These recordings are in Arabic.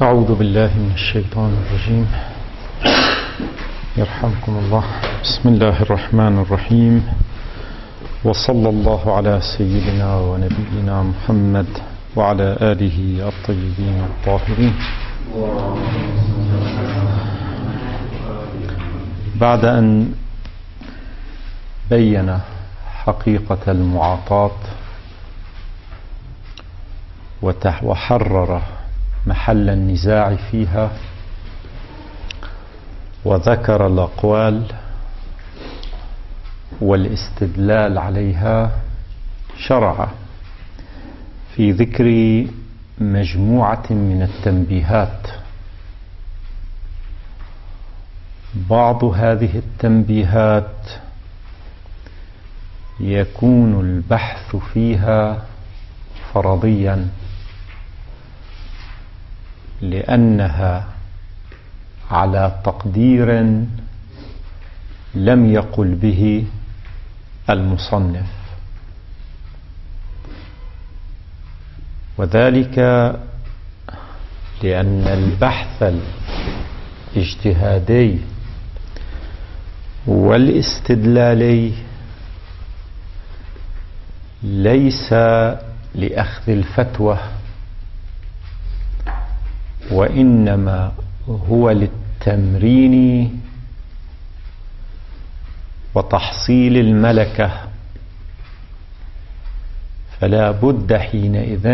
أعوذ بالله من الشيطان الرجيم. يرحمكم الله. بسم الله الرحمن الرحيم، وصلى الله على سيدنا ونبينا محمد وعلى آله الطيبين الطاهرين. بعد أن بين حقيقة المعاطاة وحرر محل النزاع فيها وذكر الأقوال والاستدلال عليها، شرع في ذكر مجموعة من التنبيهات. بعض هذه التنبيهات يكون البحث فيها فرضيا، لأنها على تقدير لم يقل به المصنف، وذلك لأن البحث الاجتهادي والاستدلالي ليس لأخذ الفتوى، وإنما هو للتمرين وتحصيل الملكة، فلا بد حينئذ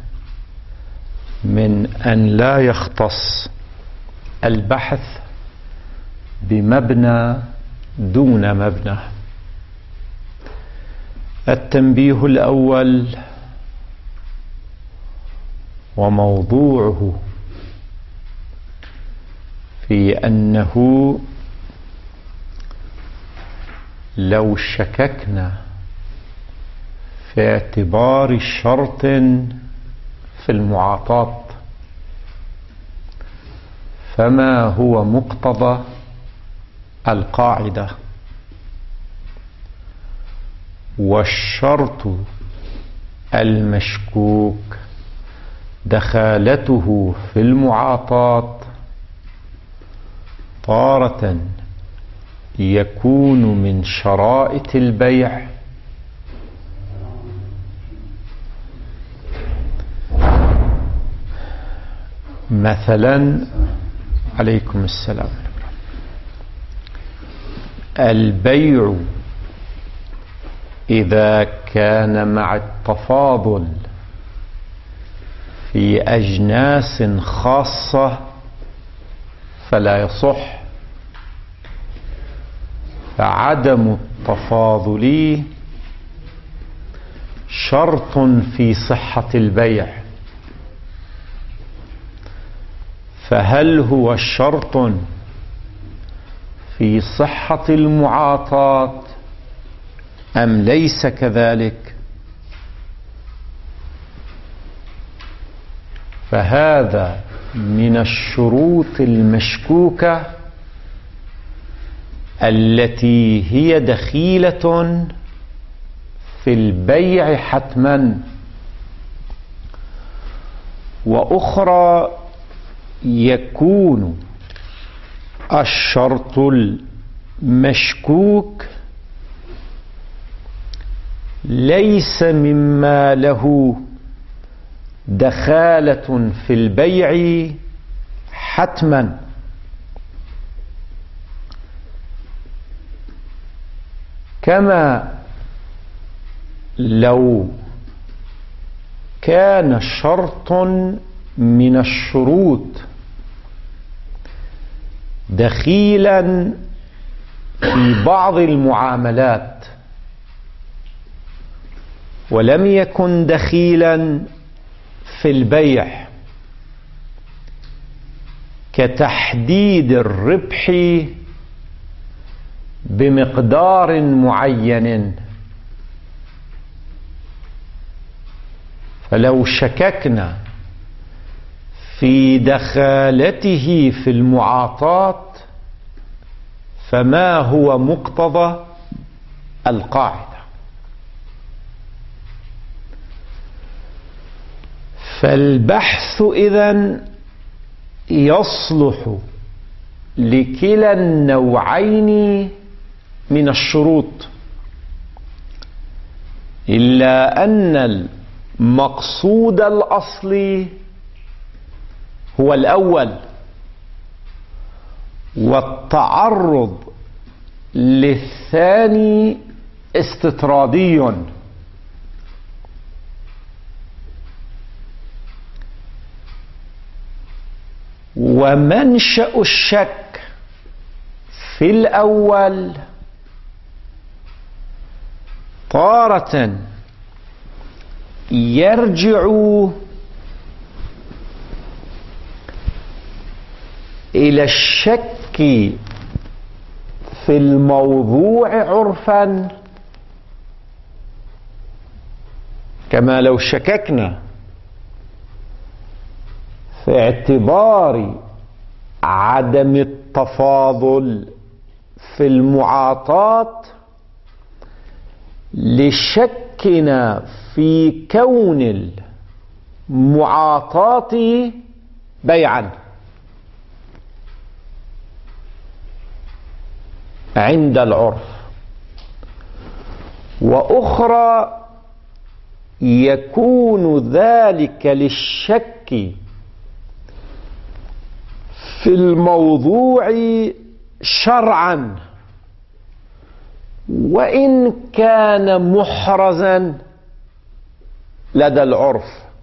من أن لا يختص البحث بمبنى دون مبنى. التنبيه الأول وموضوعه في أنه لو شككنا في اعتبار شرط في المعاطاة فما هو مقتضى القاعدة؟ والشرط المشكوك دخالته في المعاطاة تارة يكون من شرائط البيع، مثلا عليكم السلام، البيع إذا كان مع التفاضل في أجناس خاصة فلا يصح، فعدم التفاضل شرط في صحة البيع. فهل هو شرط في صحة المعاطاة أم ليس كذلك؟ فهذا من الشروط المشكوكة التي هي دخيلة في البيع حتما، وأخرى يكون الشرط المشكوك ليس مما له دخالة في البيع حتما، كما لو كان شرط من الشروط دخيلا في بعض المعاملات ولم يكن دخيلا في البيع، كتحديد الربح بمقدار معين. فلو شككنا في دخالته في المعاطاة فما هو مقتضى القاعدة؟ فالبحث إذن يصلح لكلا النوعين من الشروط، إلا أن المقصود الأصلي هو الأول، والتعرض للثاني استطرادي. ومنشأ الشك في الأول تارة يرجع إلى الشك في الموضوع عرفا، كما لو شككنا في اعتبار عدم التفاضل في المعاطاة لشكنا في كون المعاطاة بيعا عند العرف، وأخرى يكون ذلك للشك في الموضوع شرعا وإن كان محرزا لدى العرف،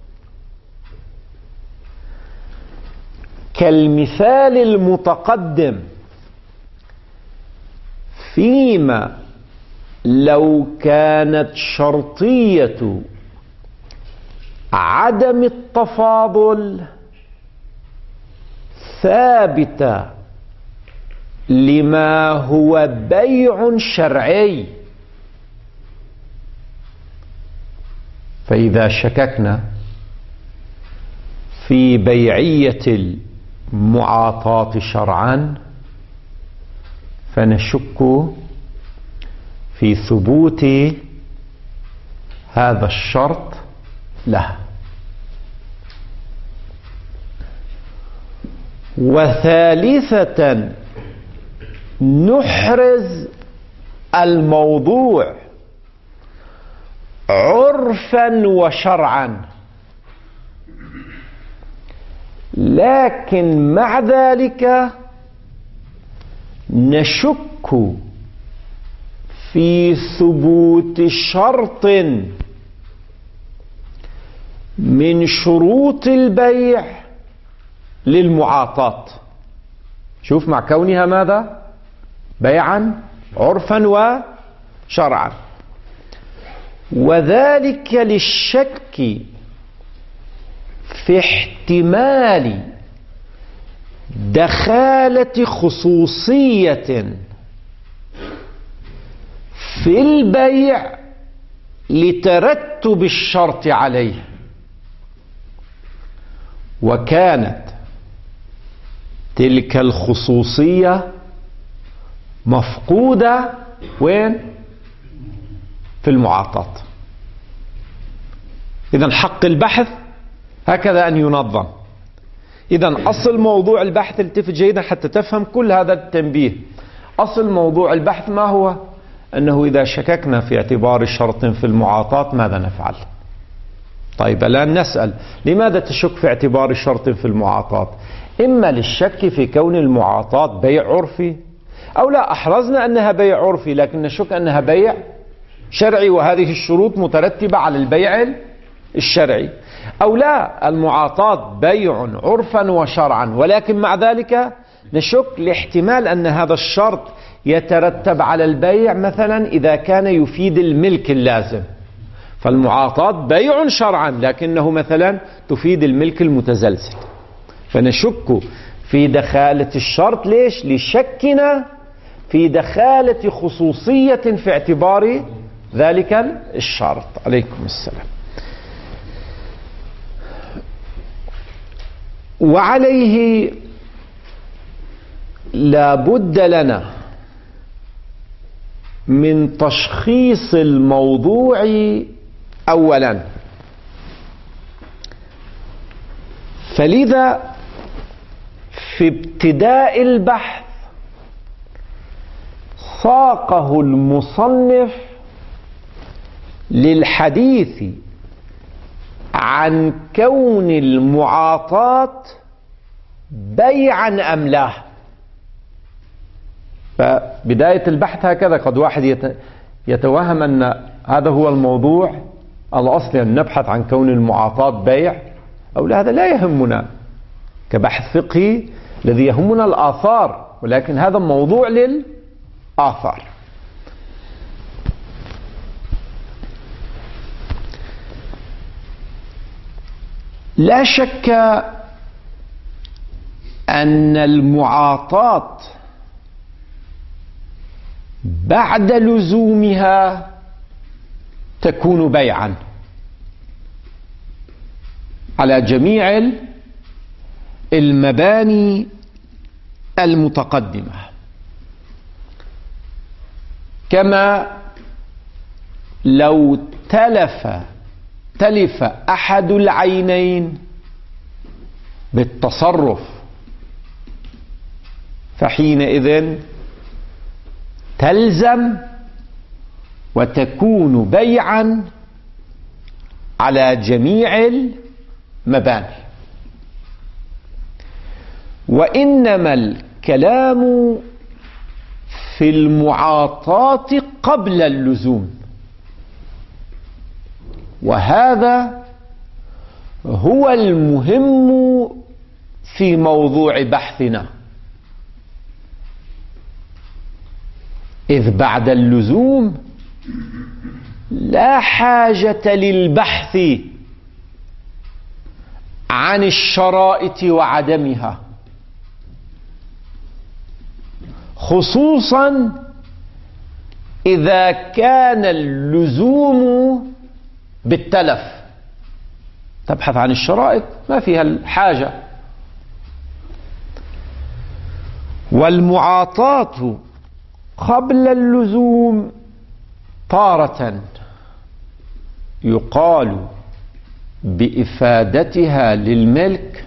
كالمثال المتقدم فيما لو كانت شرطية عدم التفاضل ثابتة لما هو بيع شرعي، فإذا شككنا في بيعية المعاطاة شرعا فنشك في ثبوت هذا الشرط له. وثالثة نحرز الموضوع عرفا وشرعا، لكن مع ذلك نشك في ثبوت شرط من شروط البيع للمعاطاة. شوف، مع كونها ماذا؟ بيعا عرفا وشرعا، وذلك للشك في احتمال دخالة خصوصية في البيع لترتب الشرط عليه، وكانت تلك الخصوصية مفقودة وين؟ في المعاطاة. إذن حق البحث هكذا أن ينظم. إذن أصل موضوع البحث، التفت جيدا حتى تفهم كل هذا التنبيه. أصل موضوع البحث ما هو؟ أنه إذا شككنا في اعتبار شرط في المعاطاة ماذا نفعل؟ طيب الآن نسأل لماذا تشك في اعتبار شرط في المعاطاة؟ إما للشك في كون المعاطاة بيع عرفي، أو لا، أحرزنا أنها بيع عرفي لكن نشك أنها بيع شرعي، وهذه الشروط مترتبة على البيع الشرعي. أو لا، المعاطاة بيع عرفا وشرعا، ولكن مع ذلك نشك لاحتمال أن هذا الشرط يترتب على البيع مثلا إذا كان يفيد الملك اللازم، فالمعاطاة بيع شرعا لكنه مثلا تفيد الملك المتزلزل، فنشك في دخالة الشرط. ليش؟ لشكنا في دخالة خصوصية في اعتبار ذلك الشرط. عليكم السلام. وعليه لا بد لنا من تشخيص الموضوع أولا، فلذا في ابتداء البحث ساقه المصنف للحديث عن كون المعاطاة بيعا أم لا. فبداية البحث هكذا، قد واحد يتوهم أن هذا هو الموضوع الأصلي، أن نبحث عن كون المعاطاة بيع أو لا. هذا لا يهمنا كبحث فقهي، الذي يهمنا الآثار، ولكن هذا موضوع للآثار. لا شك أن المعاطاة بعد لزومها تكون بيعا على جميع المباني المتقدمة، كما لو تلف أحد العينين بالتصرف، فحينئذ تلزم وتكون بيعا على جميع المباني. وإنما الكلام في المعاطاة قبل اللزوم، وهذا هو المهم في موضوع بحثنا، إذ بعد اللزوم لا حاجة للبحث عن الشرائط وعدمها، خصوصا إذا كان اللزوم بالتلف. تبحث عن الشرائط ما فيها الحاجة. والمعاطاة قبل اللزوم تارة يقال بإفادتها للملك،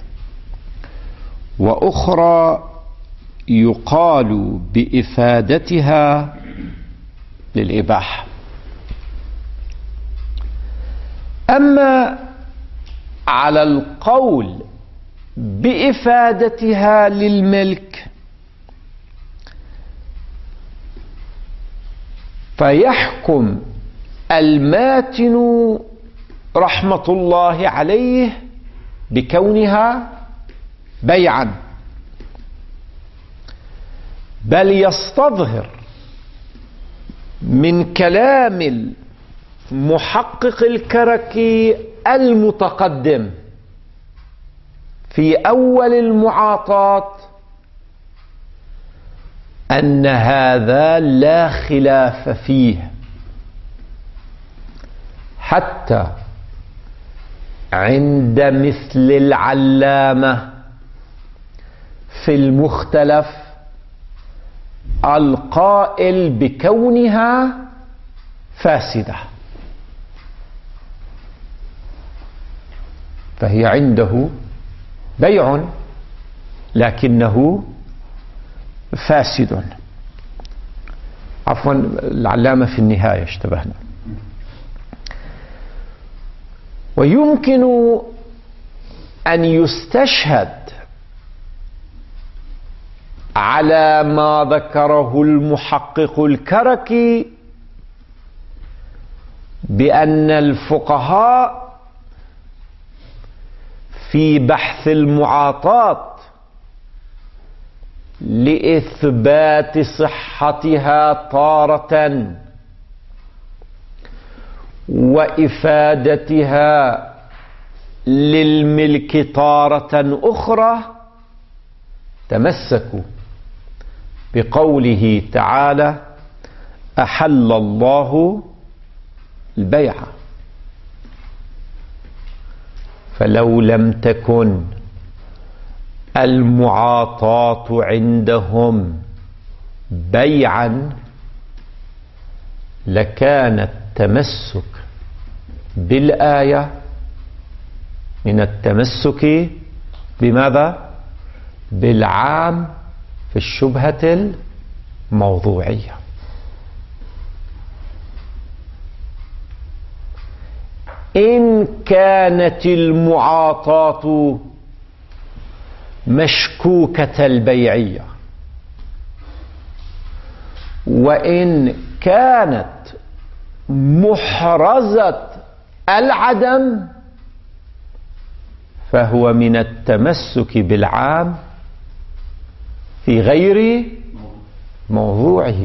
وأخرى يقال بإفادتها للإباحة. أما على القول بإفادتها للملك فيحكم الماتن رحمة الله عليه بكونها بيعا، بل يستظهر من كلام المحقق الكركي المتقدم في أول المعاطاة أن هذا لا خلاف فيه، حتى عند مثل العلامة في المختلف القائل بكونها فاسدة، فهي عنده بيع لكنه فاسد. عفوا، العلامة في النهاية اشتبهنا. ويمكن أن يستشهد على ما ذكره المحقق الكركي بأن الفقهاء في بحث المعاطاة لإثبات صحتها تارة وإفادتها للملك تارة أخرى تمسكوا بقوله تعالى: أحل الله البيع. فلو لم تكن المعاطاة عندهم بيعا لكان التمسك بالآية من التمسك بماذا؟ بالعام في الشبهة الموضوعية. إن كانت المعاطاة مشكوكة البيعية، وإن كانت محرزة العدم، فهو من التمسك بالعام في غير موضوعه،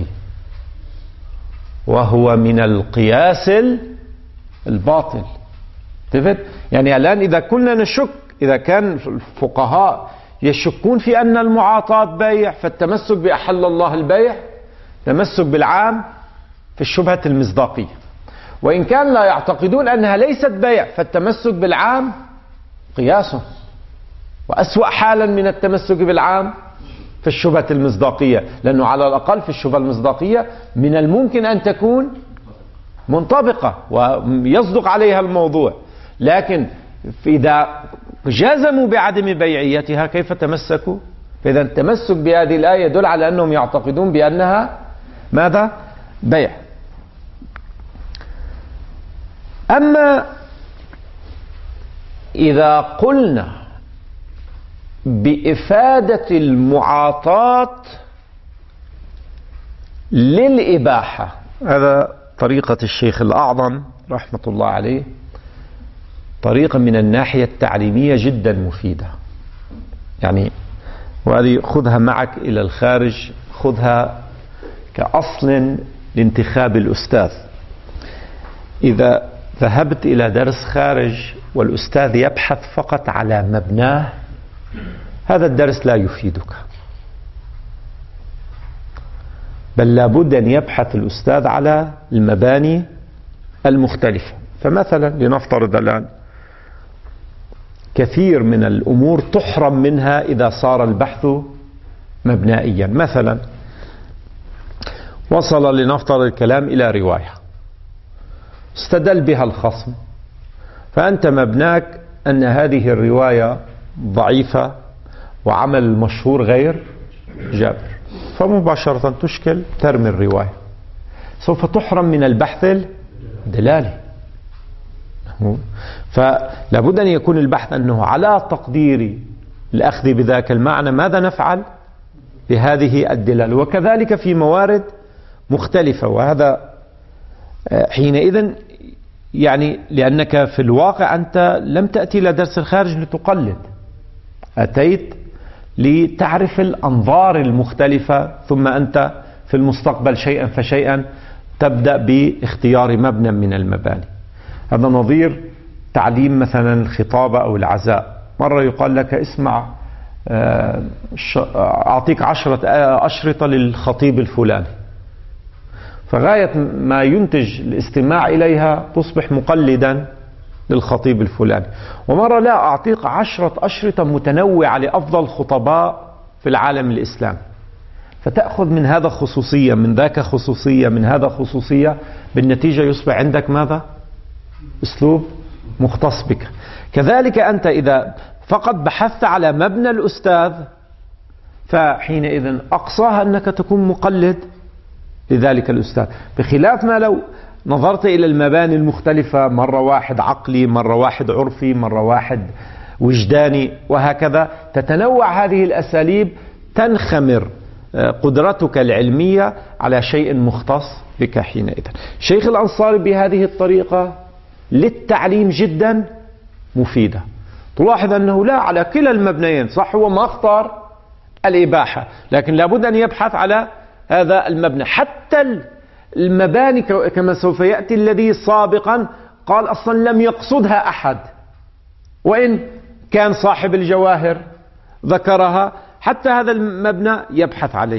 وهو من القياس الباطل. يعني الآن إذا كنا نشك، إذا كان الفقهاء يشكون في أن المعاطاة بيع، فالتمسك بأحل الله البيع تمسك بالعام في الشبهة المصداقية. وإن كان لا يعتقدون أنها ليست بيع، فالتمسك بالعام قياس، وأسوأ حالا من التمسك بالعام في الشبهة المصداقية، لأنه على الأقل في الشبهة المصداقية من الممكن أن تكون منطبقة ويصدق عليها الموضوع، لكن إذا جازموا بعدم بيعيتها كيف تمسكوا؟ فإذا التمسك بهذه الآية يدل على أنهم يعتقدون بأنها ماذا؟ بيع. أما إذا قلنا بإفادة المعاطاة للإباحة، هذا طريقة الشيخ الأعظم رحمة الله عليه، طريقة من الناحية التعليمية جدا مفيدة. يعني وهذه خذها معك إلى الخارج، خذها كأصل لانتخاب الأستاذ. إذا ذهبت إلى درس خارج والأستاذ يبحث فقط على مبناه، هذا الدرس لا يفيدك، بل لابد أن يبحث الأستاذ على المباني المختلفة. فمثلا لنفترض الآن كثير من الأمور تحرم منها إذا صار البحث مبنائيا. مثلا وصل لنفترض الكلام إلى رواية استدل بها الخصم، فأنت مبناك أن هذه الرواية ضعيفة وعمل المشهور غير جابر، فمباشرة تشكل ترمي الرواية، سوف تحرم من البحث الدلالي. فلا بد أن يكون البحث أنه على تقدير الأخذ بذاك المعنى ماذا نفعل بهذه الدلالة، وكذلك في موارد مختلفة. وهذا حينئذ يعني لأنك في الواقع أنت لم تأتي إلى درس الخارج لتقلد، أتيت لتعرف الأنظار المختلفة، ثم أنت في المستقبل شيئا فشيئا تبدأ باختيار مبنى من المباني. هذا نظير تعليم مثلا الخطابة أو العزاء. مرة يقال لك اسمع أعطيك 10 أشرطة للخطيب الفلاني، فغاية ما ينتج الاستماع إليها تصبح مقلدا للخطيب الفلاني. ومرة لا، أعطيك 10 أشرطة متنوعة لأفضل خطباء في العالم الإسلامي، فتأخذ من هذا خصوصية، من ذاك خصوصية، من هذا خصوصية، بالنتيجة يصبح عندك ماذا؟ أسلوب مختص بك. كذلك أنت إذا فقط بحثت على مبنى الأستاذ، فحينئذ أقصاها أنك تكون مقلد لذلك الأستاذ، بخلاف ما لو نظرت إلى المباني المختلفة، مرة واحد عقلي، مرة واحد عرفي، مرة واحد وجداني، وهكذا تتنوع هذه الأساليب، تنخمر قدرتك العلمية على شيء مختص بك حينئذ. شيخ الأنصاري بهذه الطريقة للتعليم جدا مفيدة. تلاحظ أنه لا، على كلا المبنيين صح، هو ما اختار الإباحة، لكن لابد أن يبحث على هذا المبنى. حتى المباني كما سوف يأتي الذي سابقا قال أصلا لم يقصدها أحد، وإن كان صاحب الجواهر ذكرها، حتى هذا المبنى يبحث عليه.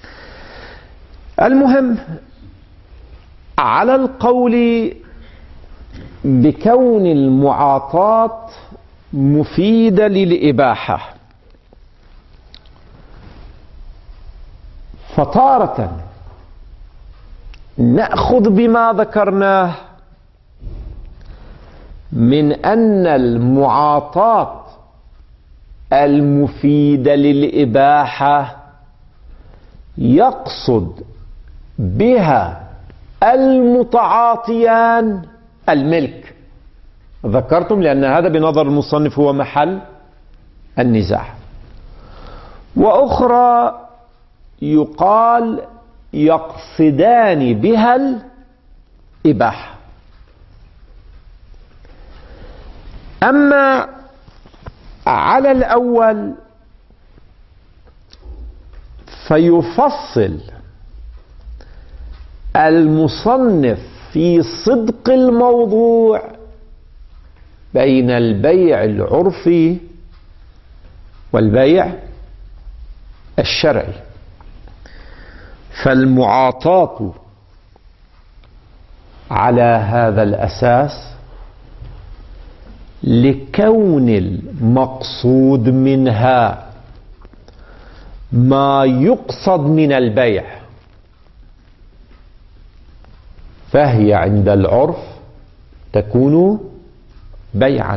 المهم على القول بكون المعاطاة مفيدة للإباحة، فطارة نأخذ بما ذكرناه من أن المعاطاة المفيدة للإباحة يقصد بها المتعاطيان الملك. ذكرتم لأن هذا بنظر المصنف هو محل النزاع. وأخرى يقال يقصدان بها الإباحة. أما على الأول فيفصل المصنف في صدق الموضوع بين البيع العرفي والبيع الشرعي. فالمعاطاة على هذا الأساس لكون المقصود منها ما يقصد من البيع، فهي عند العرف تكون بيعا.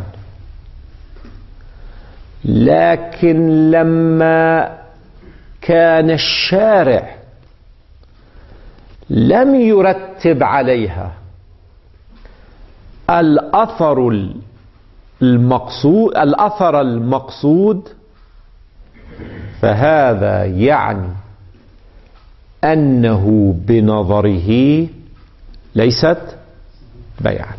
لكن لما كان الشارع لم يرتب عليها الأثر المقصود فهذا يعني أنه بنظره ليست بيعا.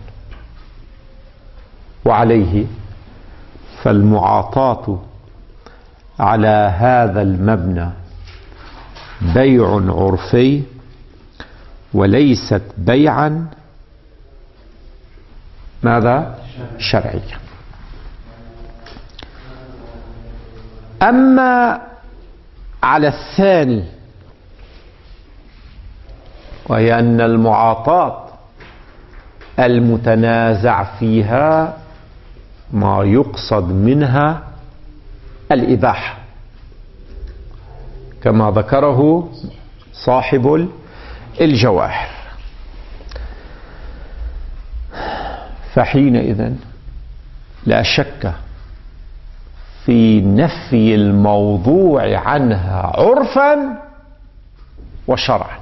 وعليه فالمعاطاة على هذا المبنى بيع عرفي وليست بيعا ماذا؟ شرعيا. أما على الثاني وهي أن المعاطاة المتنازع فيها ما يقصد منها الإباحة كما ذكره صاحب الجواهر، فحينئذ لا شك في نفي الموضوع عنها عرفا وشرعا.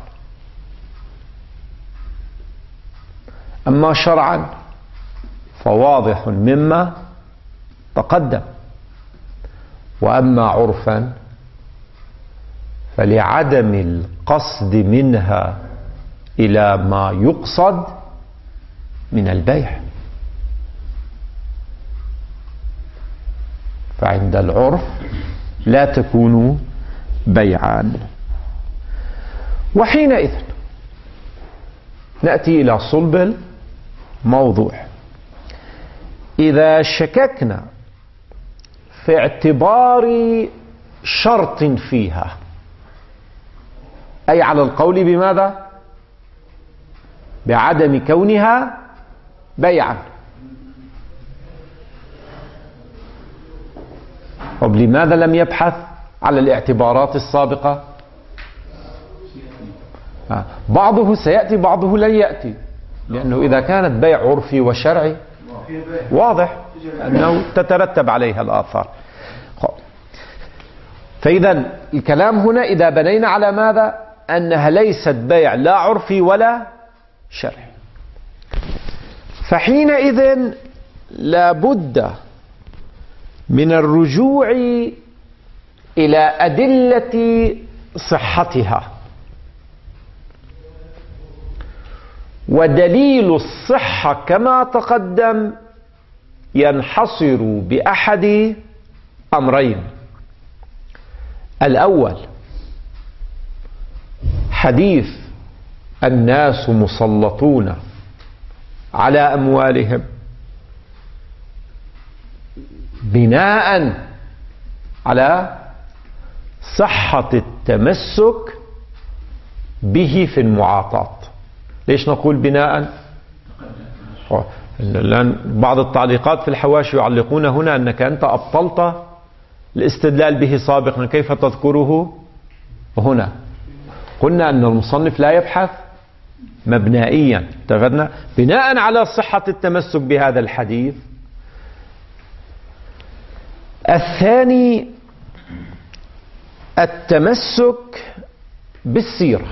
أما شرعا فواضح مما تقدم، وأما عرفا فلعدم القصد منها إلى ما يقصد من البيع، فعند العرف لا تكون بيعا. وحينئذ نأتي إلى صلب الموضوع. إذا شككنا في اعتبار شرط فيها، أي على القول بماذا؟ بعدم كونها بيعا، طب لماذا لم يبحث على الاعتبارات السابقة؟ بعضه سيأتي بعضه لن يأتي، لأنه إذا كانت بيع عرفي وشرعي واضح أنه تترتب عليها الآثار. فإذا الكلام هنا إذا بنينا على ماذا؟ أنها ليست بيع لا عرفي ولا شرعي، فحينئذ لا بد من الرجوع إلى أدلة صحتها. ودليل الصحة كما تقدم ينحصر بأحد أمرين: الأول حديث الناس مسلطون على أموالهم بناء على صحة التمسك به في المعاطاة. ليش نقول بناء؟ لأن بعض التعليقات في الحواشي يعلقون هنا أنك أنت أبطلت الاستدلال به سابقا، كيف تذكره هنا؟ قلنا أن المصنف لا يبحث مبنائيا، اتفقنا بناء على صحة التمسك بهذا الحديث. الثاني التمسك بالسيرة.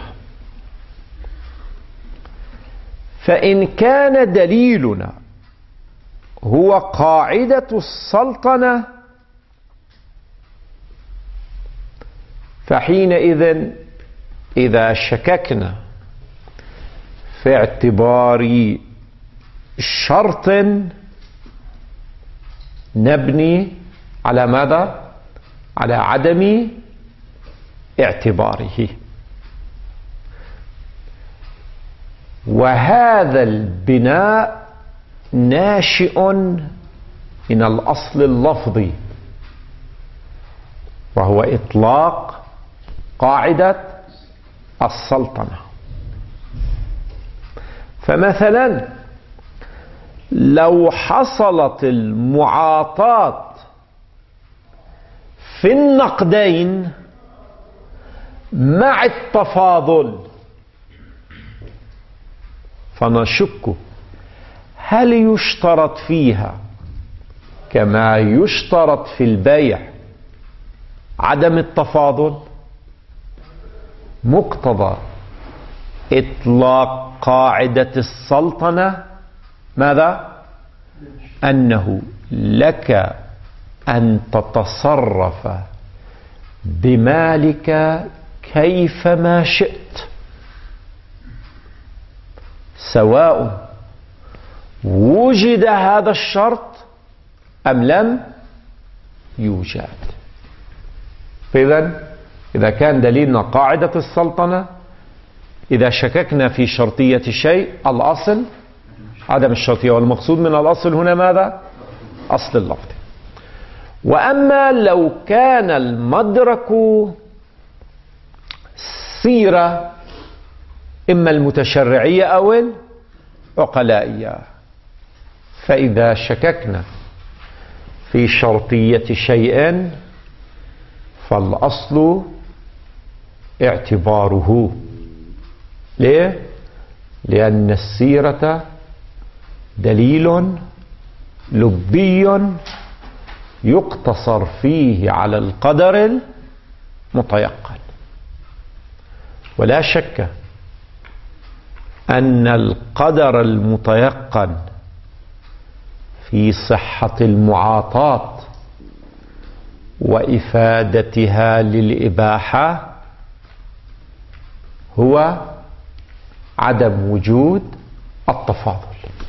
فإن كان دليلنا هو قاعدة السلطنة فحينئذ إذا شككنا في اعتبار شرط نبني على ماذا؟ على عدم اعتباره. وهذا البناء ناشئ من الأصل اللفظي، وهو إطلاق قاعدة السلطنة. فمثلا لو حصلت المعاطاة في النقدين مع التفاضل فنشك هل يشترط فيها كما يشترط في البيع عدم التفاضل؟ مقتضى إطلاق قاعدة السلطنة ماذا؟ أنه لك أن تتصرف بمالك كيفما شئت، سواء وجد هذا الشرط أم لم يوجد. فإذا إذا كان دليلنا قاعدة السلطنة، إذا شككنا في شرطية شيء الأصل عدم الشرطية، والمقصود من الأصل هنا ماذا؟ أصل اللفظ. وأما لو كان المدرك سيرة إما المتشرعية أو العقلائية، فإذا شككنا في شرطية شيء فالأصل اعتباره. ليه؟ لأن السيرة دليل لبي يقتصر فيه على القدر المتيقن. ولا شك أن القدر المتيقن في صحة المعاطاة وإفادتها للإباحة هو عدم وجود التفاضل.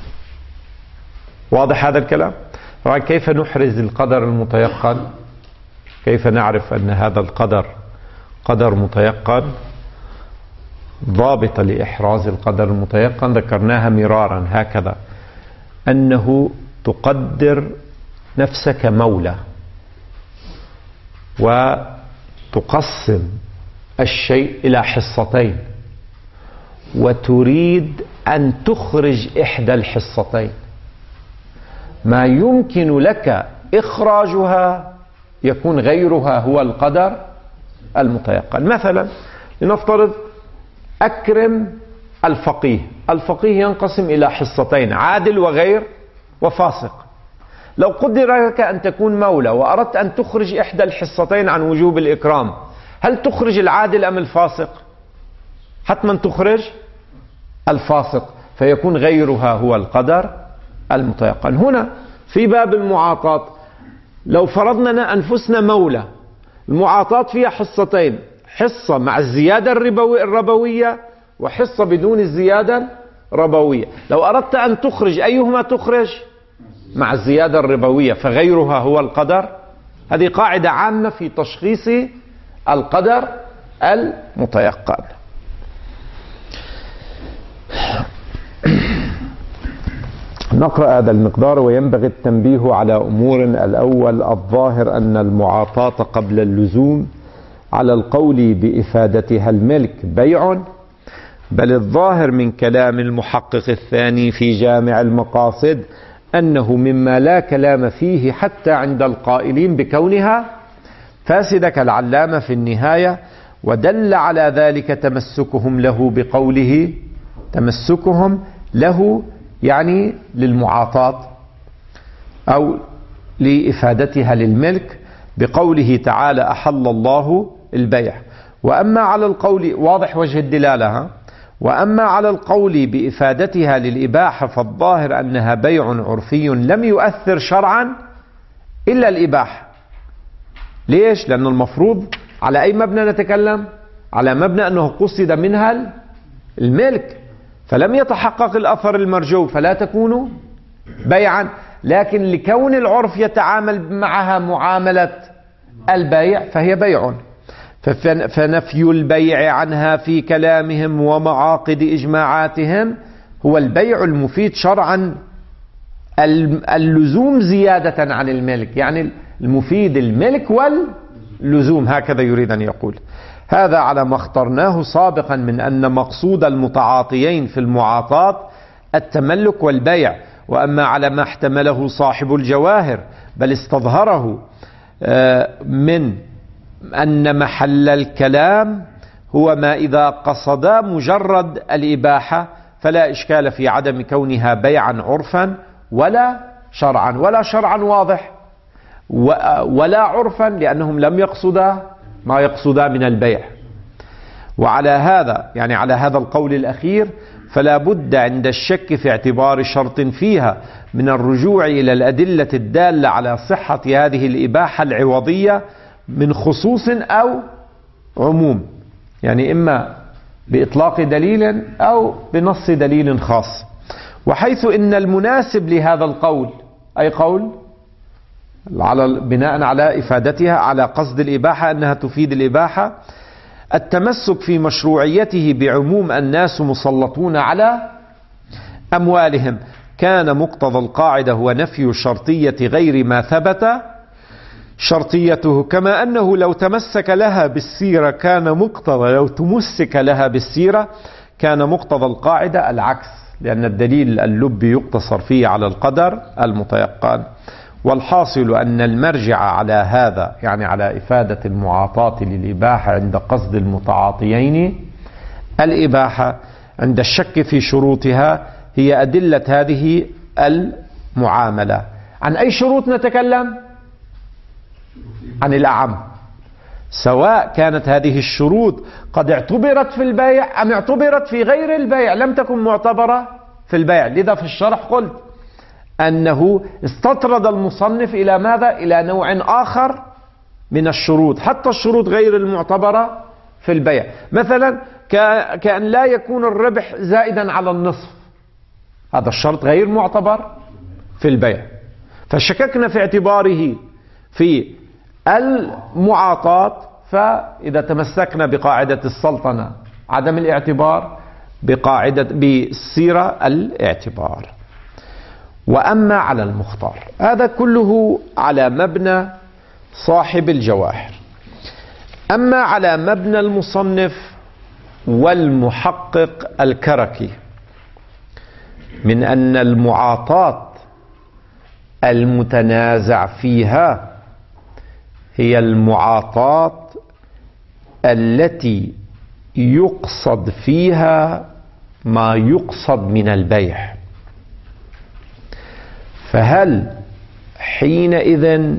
واضح هذا الكلام؟ طبعا كيف نحرز القدر المتيقن؟ كيف نعرف أن هذا القدر قدر متيقن؟ ضابط لإحراز القدر المتيقن ذكرناها مرارا هكذا، أنه تقدر نفسك مولى وتقسم الشيء إلى حصتين وتريد أن تخرج إحدى الحصتين، ما يمكن لك إخراجها يكون غيرها هو القدر المتيقن. مثلا لنفترض أكرم الفقيه، الفقيه ينقسم إلى حصتين، عادل وغير وفاسق. لو قدر لك أن تكون مولى وأردت أن تخرج إحدى الحصتين عن وجوب الإكرام، هل تخرج العادل أم الفاسق؟ حتما تخرج الفاسق، فيكون غيرها هو القدر المتيقن. هنا في باب المعاطاة لو فرضنا أنفسنا مولى، المعاطاة فيها حصتين، حصة مع الزيادة الربوية وحصة بدون الزيادة الربوية. لو أردت أن تخرج أيهما تخرج؟ مع الزيادة الربوية، فغيرها هو القدر. هذه قاعدة عامة في تشخيص القدر المتيقن. نقرأ هذا المقدار. وينبغي التنبيه على أمور. الأول الظاهر أن المعاطاة قبل اللزوم على القول بإفادتها الملك بيع، بل الظاهر من كلام المحقق الثاني في جامع المقاصد أنه مما لا كلام فيه حتى عند القائلين بكونها فاسدة كالعلامة في النهاية. ودل على ذلك تمسكهم له بقوله، تمسكهم له يعني للمعاطاة أو لإفادتها للملك بقوله تعالى أحل الله البيع. وأما على القول، واضح وجه الدلالة، وأما على القول بإفادتها للإباحة فالظاهر أنها بيع عرفي لم يؤثر شرعا إلا الإباحة. ليش؟ لأن المفروض على أي مبنى نتكلم؟ على مبنى أنه قصد منها الملك، فلم يتحقق الأثر المرجو فلا تكون بيعا. لكن لكون العرف يتعامل معها معاملة البيع فهي بيع. فنفي البيع عنها في كلامهم ومعاقد إجماعاتهم هو البيع المفيد شرعا اللزوم زيادة عن الملك، يعني المفيد الملك واللزوم، هكذا يريد أن يقول. هذا على ما اخترناه سابقا من أن مقصود المتعاطيين في المعاطاة التملك والبيع. وأما على ما احتمله صاحب الجواهر بل استظهره من أن محل الكلام هو ما إذا قصدا مجرد الإباحة فلا إشكال في عدم كونها بيعا عرفا ولا شرعا، ولا شرعا واضح ولا عرفا لأنهم لم يقصدا ما يقصدا من البيع. وعلى هذا، يعني على هذا القول الأخير، فلا بد عند الشك في اعتبار شرط فيها من الرجوع إلى الأدلة الدالة على صحة هذه الإباحة العوضية من خصوص أو عموم، يعني إما بإطلاق دليل أو بنص دليل خاص. وحيث إن المناسب لهذا القول أي قول بناء على إفادتها على قصد الإباحة أنها تفيد الإباحة التمسك في مشروعيته بعموم الناس مسلطون على أموالهم، كان مقتضى القاعدة هو نفي شرطية غير ما ثبت شرطيته، كما أنه لو تمسك لها بالسيرة كان مقتضى القاعدة العكس، لأن الدليل اللب يقتصر فيه على القدر المتيقن. والحاصل أن المرجع على هذا، يعني على إفادة المعاطاة للإباحة عند قصد المتعاطيين الإباحة عند الشك في شروطها، هي أدلة هذه المعاملة. عن أي شروط نتكلم؟ عن الأعم، سواء كانت هذه الشروط قد اعتبرت في البيع أم اعتبرت في غير البيع، لم تكن معتبرة في البيع. لذا في الشرح قلت أنه استطرد المصنف إلى ماذا؟ إلى نوع آخر من الشروط، حتى الشروط غير المعتبرة في البيع، مثلا كأن لا يكون الربح زائدا على النصف، هذا الشرط غير معتبر في البيع، فشككنا في اعتباره في المعاطاة. فإذا تمسكنا بقاعدة السلطنة عدم الاعتبار، بالسيرة الاعتبار. وأما على المختار، هذا كله على مبنى صاحب الجواهر. أما على مبنى المصنف والمحقق الكركي من أن المعاطاة المتنازع فيها هي المعاطاة التي يقصد فيها ما يقصد من البيع، فهل حينئذ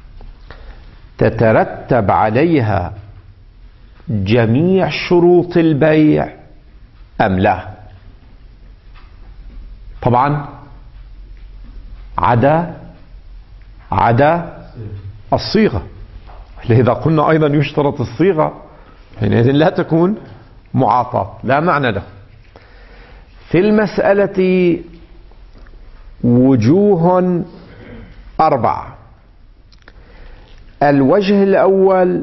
تترتب عليها جميع شروط البيع أم لا؟ طبعا عدا الصيغة، لذا قلنا أيضا يشترط الصيغة، حينئذ لا تكون معاطاة، لا معنى له. في المسألة وجوه 4. الوجه الأول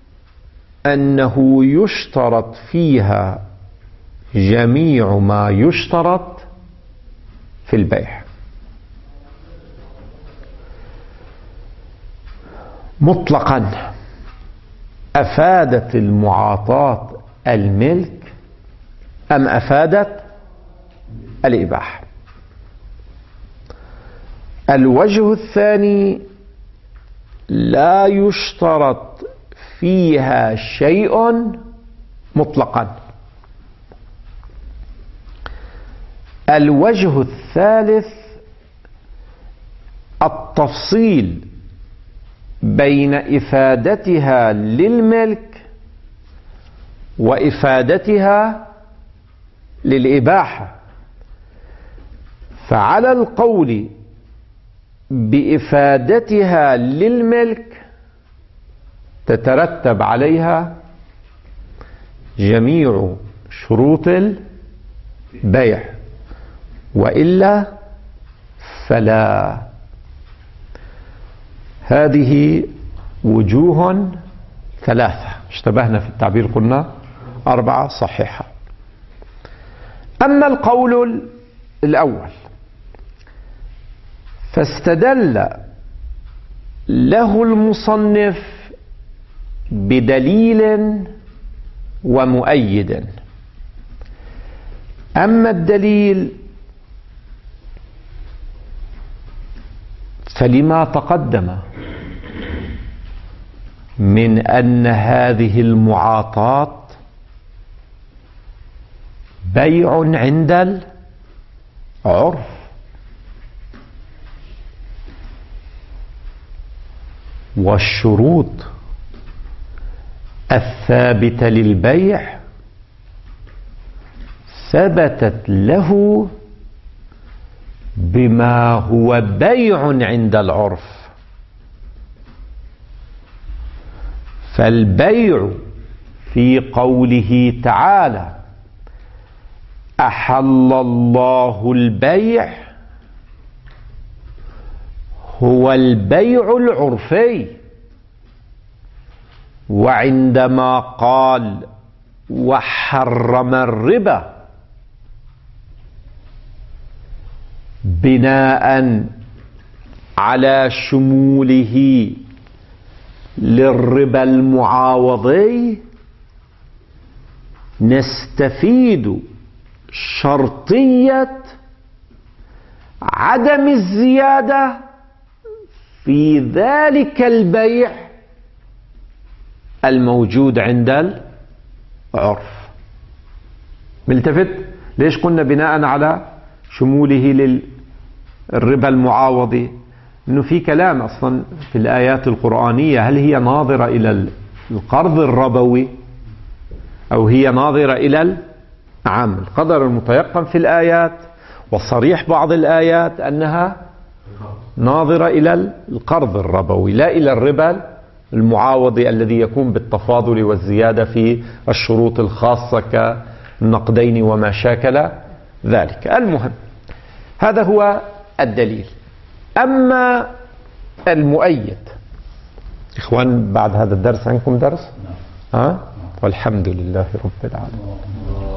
أنه يشترط فيها جميع ما يشترط في البيع مطلقا. أفادت المعاطاة الملك أم أفادت الإباحة؟ الوجه الثاني لا يشترط فيها شيء مطلقا. الوجه الثالث التفصيل بين إفادتها للملك وإفادتها للإباحة. فعلى القول بإفادتها للملك تترتب عليها جميع شروط البيع، وإلا فلا. هذه وجوه ثلاثة، اشتبهنا في التعبير قلنا 4 صحيحة. أما القول الأول فاستدل له المصنف بدليل ومؤيد. أما الدليل فلما تقدم من أن هذه المعاطاة بيع عند العرف، والشروط الثابتة للبيع ثبتت له بما هو بيع عند العرف. فالبيع في قوله تعالى أحل الله البيع هو البيع العرفي، وعندما قال وحرم الربا بناء على شموله للربا المعاوضي نستفيد شرطية عدم الزيادة في ذلك البيع الموجود عند العرف. ملتفت؟ ليش قلنا بناء على شموله للربا المعاوضي؟ انه في كلام اصلا في الايات القرآنية، هل هي ناظرة الى القرض الربوي او هي ناظرة الى العام؟ القدر المتيقن في الايات والصريح بعض الايات انها ناظرة الى القرض الربوي لا الى الربا المعاوضي الذي يكون بالتفاضل والزيادة في الشروط الخاصة كالنقدين وما شاكل ذلك. المهم هذا هو الدليل. أما المؤيد، إخوان بعد هذا الدرس عندكم درس؟ والحمد لله رب العالمين.